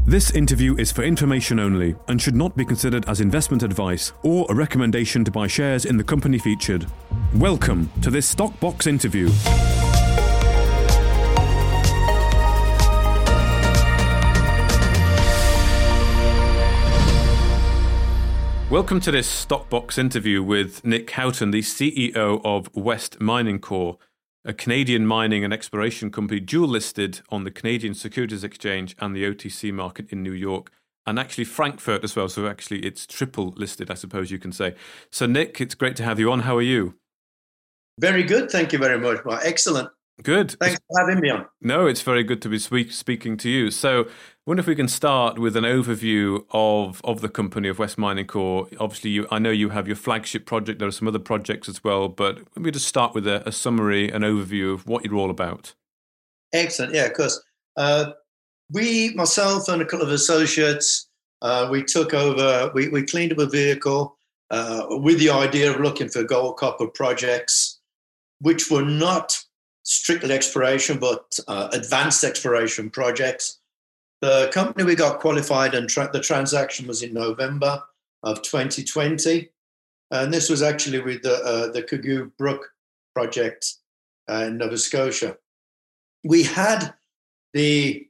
This interview is for information only and should not be considered as investment advice or a recommendation to buy shares in the company featured. Welcome to this Stockbox interview. Welcome to this Stockbox interview with Nick Houghton, the CEO of West Mining Corp, a Canadian mining and exploration company dual listed on the Canadian Securities Exchange and the OTC market in New York, and actually Frankfurt as well. So actually it's triple listed, I suppose you can say. So Nick, it's great to have you on. How are you? Very good. Thank you very much. Well, excellent. Good. Thanks for having me on. No, it's very good to be speaking to you. So I wonder if we can start with an overview of the company of West Mining Corp. Obviously, I know you have your flagship project. There are some other projects as well, but maybe just start with a summary, an overview of what you're all about. Excellent. Yeah, of course. Myself and a couple of associates, we took over, we cleaned up a vehicle with the idea of looking for gold copper projects, which were not strictly exploration, but advanced exploration projects. The company we got qualified and the transaction was in November of 2020. And this was actually with the Kagoo Brook project in Nova Scotia. We had the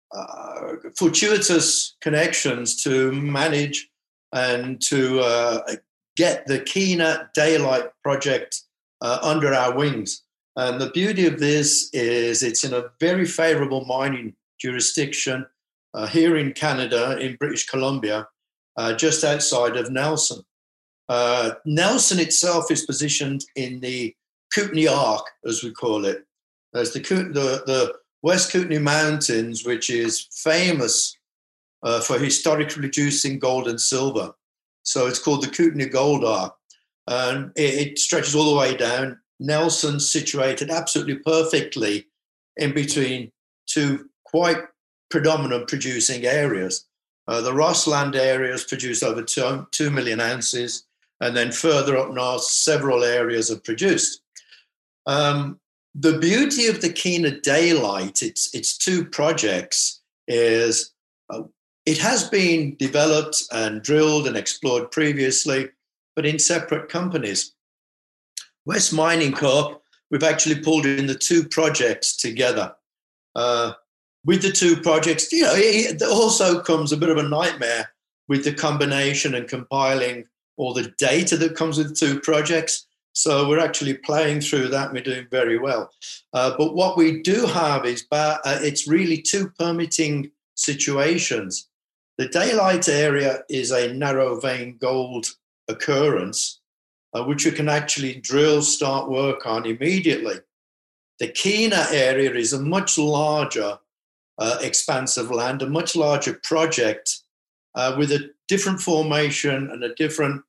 fortuitous connections to manage and to get the Kena Daylight project under our wings. And the beauty of this is it's in a very favorable mining jurisdiction here in Canada, in British Columbia, just outside of Nelson. Nelson itself is positioned in the Kootenay Arc, as we call it. There's the West Kootenay Mountains, which is famous for historically producing gold and silver. So it's called the Kootenay Gold Arc. And it stretches all the way down. Nelson's situated absolutely perfectly in between two quite predominant producing areas. The Rossland areas produce over 2 million ounces, and then further up north, several areas are produced. The beauty of the Kena Daylight, its two projects, is it has been developed and drilled and explored previously, but in separate companies. West Mining Corp, we've actually pulled in the two projects together. With the two projects, it also comes a bit of a nightmare with the combination and compiling all the data that comes with the two projects. So we're actually playing through that and we're doing very well. But what we do have is it's really two permitting situations. The Daylight area is a narrow vein gold occurrence, which you can actually drill, start work on immediately. The Kena area is a much larger expanse of land, a much larger project with a different formation and a different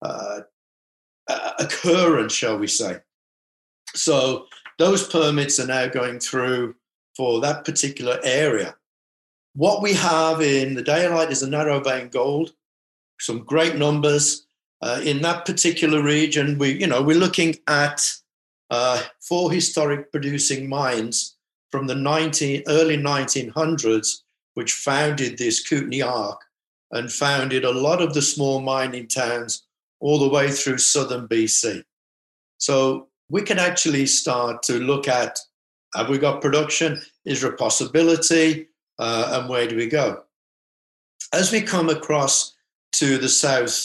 occurrence, shall we say. So those permits are now going through for that particular area. What we have in the Daylight is a narrow vein gold, some great numbers. In that particular region, we're looking at 4 historic producing mines from the early 1900s, which founded this Kootenay Arc and founded a lot of the small mining towns all the way through southern BC. So we can actually start to look at, have we got production? Is there a possibility? And where do we go? As we come across to the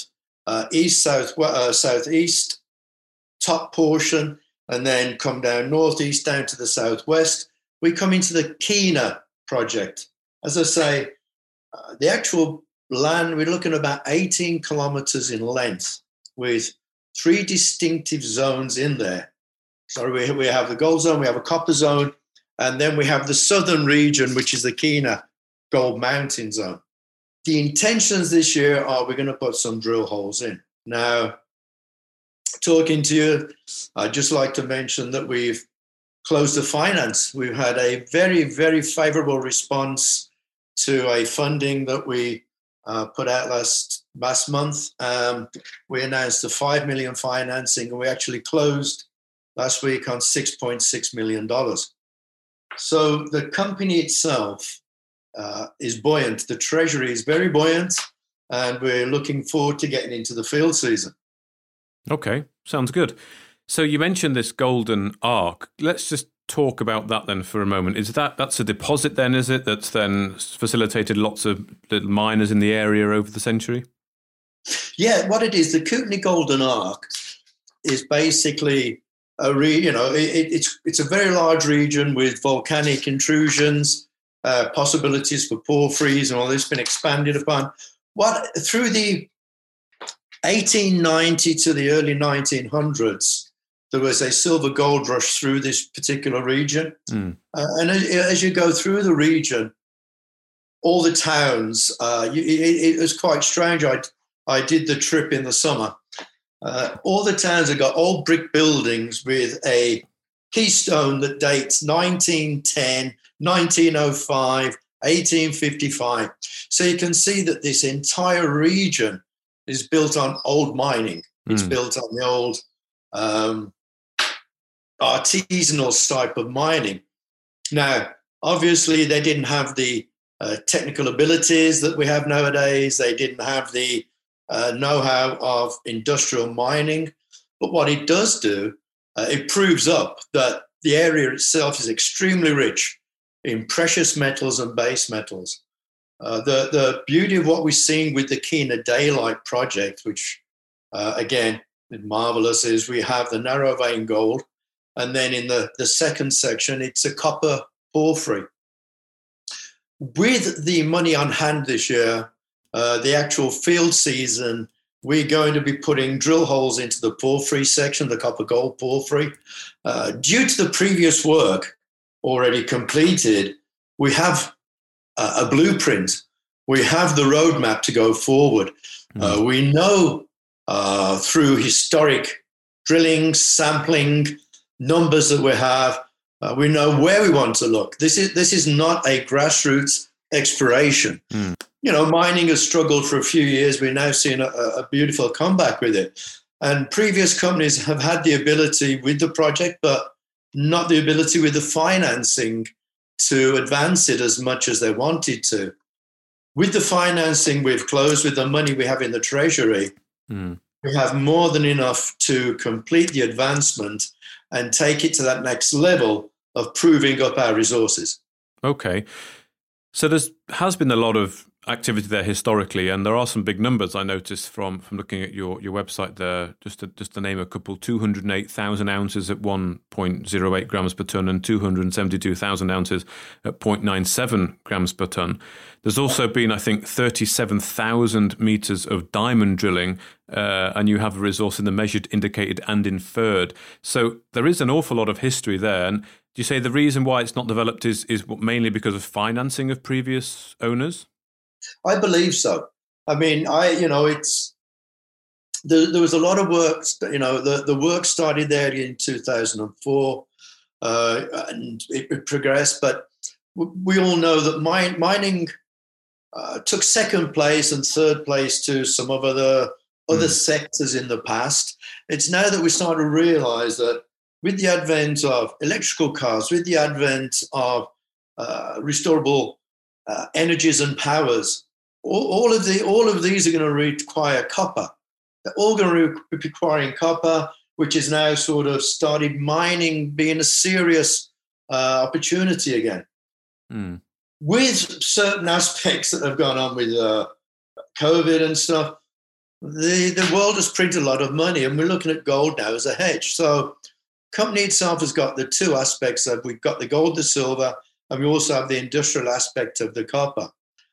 southeast top portion, and then come down northeast down to the southwest, we come into the Kena project. As I say, the actual land, we're looking at about 18 kilometers in length with 3 distinctive zones in there. So we have the gold zone, we have a copper zone, and then we have the southern region, which is the Kena Gold Mountain Zone. The intentions this year are we're going to put some drill holes in. Now, talking to you, I'd just like to mention that we've closed the finance. We've had a very, very favorable response to a funding that we put out last month. We announced a $5 million financing, and we actually closed last week on $6.6 million. So the company itself is buoyant. The treasury is very buoyant, and we're looking forward to getting into the field season. Okay, sounds good. So you mentioned this Golden Ark. Let's just talk about that then for a moment. That's a deposit then, is it, that's then facilitated lots of little miners in the area over the century? Yeah, what it is, the Kootenay Golden Ark is basically it's a very large region with volcanic intrusions, possibilities for porphyries and all this been expanded upon. Through the 1890 to the early 1900s, there was a silver gold rush through this particular region. And as you go through the region, all the towns, it was quite strange. I did the trip in the summer. All the towns have got old brick buildings with a keystone that dates 1910, 1905, 1855. So you can see that this entire region is built on old mining. It's built on the old artisanal type of mining. Now, obviously, they didn't have the technical abilities that we have nowadays. They didn't have the know-how of industrial mining. But what it does do, it proves up that the area itself is extremely rich in precious metals and base metals. The beauty of what we're seeing with the Kena Daylight project, which, again, is marvelous, is we have the narrow vein gold. And then in the second section, it's a copper porphyry. With the money on hand this year, the actual field season, we're going to be putting drill holes into the porphyry section, the copper gold porphyry. Due to the previous work already completed, we have a blueprint. We have the roadmap to go forward. We know through historic drilling, sampling, numbers that we have, we know where we want to look. This is not a grassroots exploration. Mining has struggled for a few years. We're now seeing a beautiful comeback with it. And previous companies have had the ability with the project, but not the ability with the financing to advance it as much as they wanted to. With the financing we've closed, with the money we have in the treasury, we have more than enough to complete the advancement and take it to that next level of proving up our resources. Okay. So there has been a lot of activity there historically, and there are some big numbers I noticed from looking at your website there, just to name a couple: 208,000 ounces at 1.08 grams per tonne and 272,000 ounces at 0.97 grams per tonne. There's also been, I think, 37,000 metres of diamond drilling, and you have a resource in the measured, indicated and inferred. So there is an awful lot of history there. And do you say the reason why it's not developed is mainly because of financing of previous owners? I believe so. I mean, it's there was a lot of work. The work started there in 2004, and it progressed. But we all know that mining took second place and third place to some of other sectors in the past. It's now that we start to realise that with the advent of electrical cars, with the advent of restorable energies and powers, all of these are going to require copper. They're all going to be requiring copper, which is now sort of started mining being a serious opportunity again. With certain aspects that have gone on with COVID and stuff, the world has printed a lot of money, and we're looking at gold now as a hedge. So the company itself has got the two aspects of, we've got the gold, the silver, and we also have the industrial aspect of the copper.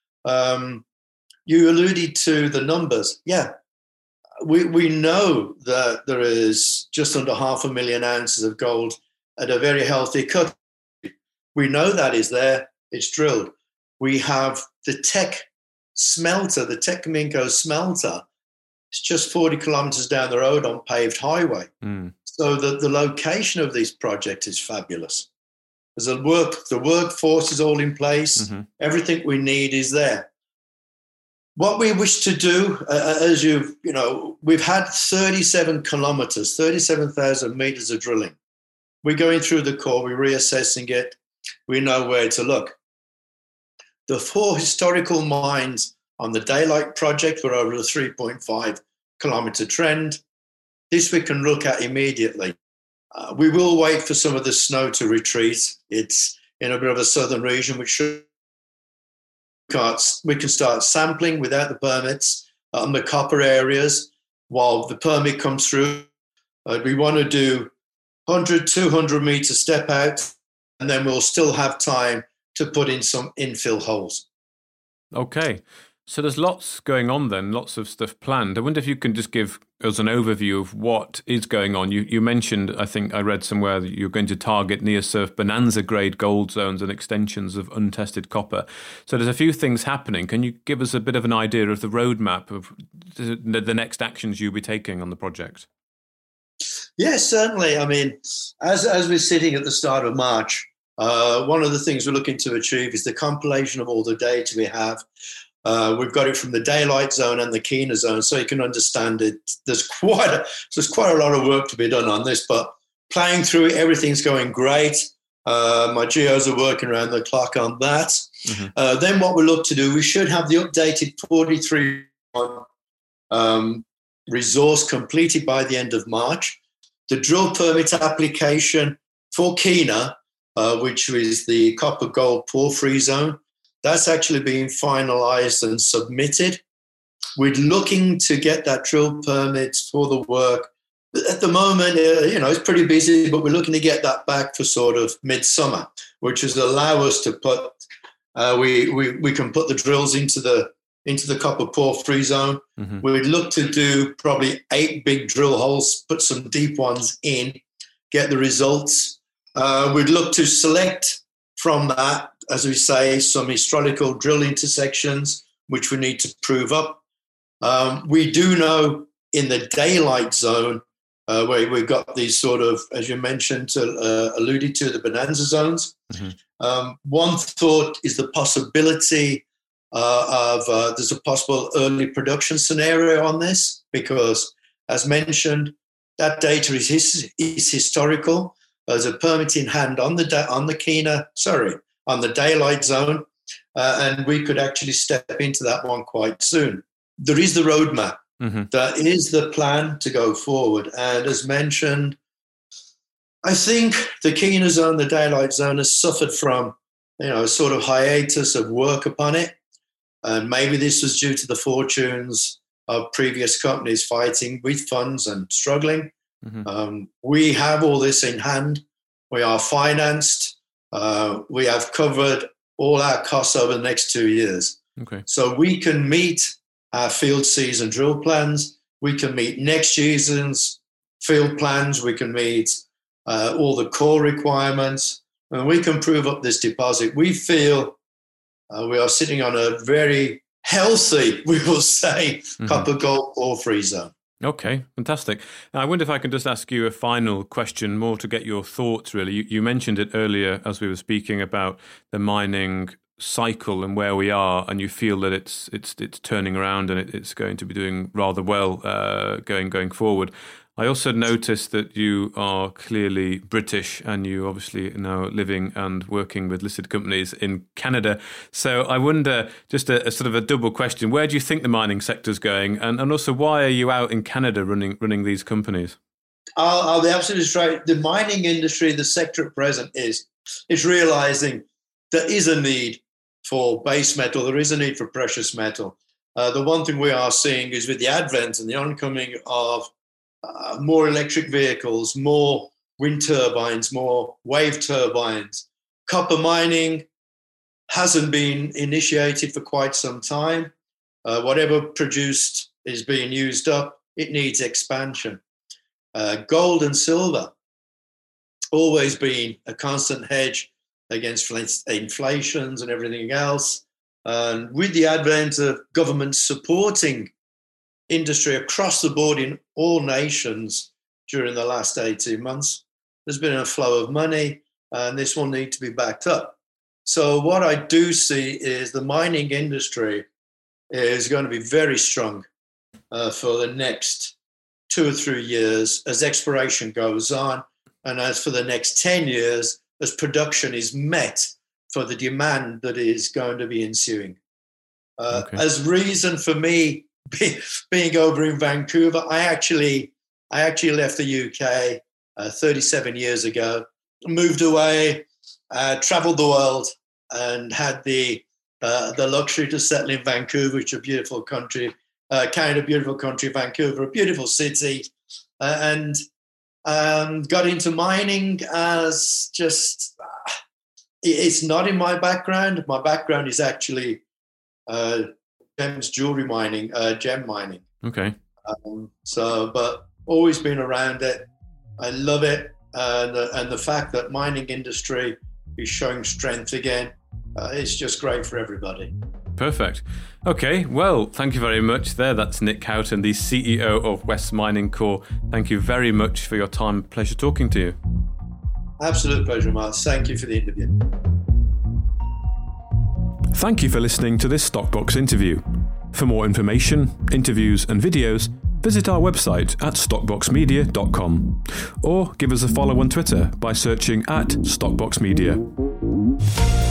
You alluded to the numbers. Yeah, we know that there is just under 500,000 ounces of gold at a very healthy cut. We know that is there. It's drilled. We have the Teck smelter, the Teck Minco smelter. It's just 40 kilometres down the road on paved highway. So the location of this project is fabulous. The workforce is all in place. Everything we need is there. What we wish to do, we've had 37 kilometres, 37,000 metres of drilling. We're going through the core, we're reassessing it. We know where to look. The 4 historical mines on the Daylight project were over a 3.5 kilometre trend. This we can look at immediately. We will wait for some of the snow to retreat. It's in a bit of a southern region, which we can start sampling without the permits on the copper areas while the permit comes through. We want to do 100, 200 metre step out, and then we'll still have time to put in some infill holes. Okay. So there's lots going on then, lots of stuff planned. I wonder if you can just give us an overview of what is going on. You mentioned, I think I read somewhere, that you're going to target near-surf bonanza-grade gold zones and extensions of untested copper. So there's a few things happening. Can you give us a bit of an idea of the roadmap of the next actions you'll be taking on the project? Yes, certainly. I mean, as we're sitting at the start of March, one of the things we're looking to achieve is the compilation of all the data we have. We've got it from the Daylight zone and the Kena zone, so you can understand it. There's quite a lot of work to be done on this, but playing through it, everything's going great. My geos are working around the clock on that. Mm-hmm. Then what we look to do, we should have the updated 43 resource completed by the end of March. The drill permit application for Kena, which is the copper gold porphyry zone, that's actually being finalised and submitted. We're looking to get that drill permit for the work. At the moment, it's pretty busy, but we're looking to get that back for sort of midsummer, which is allow us to put, we can put the drills into the copper porphyry zone. Mm-hmm. We'd look to do probably 8 big drill holes, put some deep ones in, get the results. We'd look to select from that, as we say, some historical drill intersections, which we need to prove up. We do know in the Daylight zone, where we've got these sort of, as you mentioned, alluded to, the bonanza zones. Mm-hmm. One thought is the possibility of there's a possible early production scenario on this, because, as mentioned, that data is historical. There's a permit in hand on the Daylight zone, and we could actually step into that one quite soon. There is the roadmap. Mm-hmm. That is the plan to go forward. And as mentioned, I think the Kena zone, the Daylight zone, has suffered from, a sort of hiatus of work upon it. And maybe this was due to the fortunes of previous companies fighting with funds and struggling. Mm-hmm. We have all this in hand. We are financed. We have covered all our costs over the next 2 years. Okay. So we can meet our field season drill plans. We can meet next season's field plans. We can meet all the core requirements, and we can prove up this deposit. We feel we are sitting on a very healthy, we will say, mm-hmm. copper gold porphyry zone. Okay, fantastic. Now, I wonder if I can just ask you a final question, more to get your thoughts, really. You mentioned it earlier as we were speaking about the mining cycle and where we are, and you feel that it's turning around and it's going to be doing rather well going forward. I also noticed that you are clearly British, and you obviously now living and working with listed companies in Canada. So I wonder, just a sort of a double question, where do you think the mining sector's going? And also, why are you out in Canada running these companies? I'll be absolutely straight. The mining industry, the sector at present is realising there is a need for base metal, there is a need for precious metal. The one thing we are seeing is with the advent and the oncoming of more electric vehicles, more wind turbines, more wave turbines. Copper mining hasn't been initiated for quite some time. Whatever produced is being used up. It needs expansion. Gold and silver, always been a constant hedge against inflations and everything else. And with the advent of government supporting industry across the board in all nations during the last 18 months, there's been a flow of money, and this will need to be backed up. So what I do see is the mining industry is going to be very strong for the next 2 or 3 years as exploration goes on, and as for the next 10 years, as production is met for the demand that is going to be ensuing. As reason for me being over in Vancouver, I actually left the UK 37 years ago, moved away, traveled the world, and had the luxury to settle in Vancouver, which is a beautiful country, Canada, beautiful country, Vancouver, a beautiful city, and got into mining as just, it's not in my background. My background is actually gems, jewelry mining, gem mining. Okay. But always been around it. I love it. And the fact that mining industry is showing strength again, it's just great for everybody. Perfect. Okay, well, thank you very much there. That's Nick Houghton, the CEO of West Mining Corp. Thank you very much for your time. Pleasure talking to you. Absolute pleasure, Mark. Thank you for the interview. Thank you for listening to this Stockbox interview. For more information, interviews and videos, visit our website at stockboxmedia.com or give us a follow on Twitter by searching @StockboxMedia.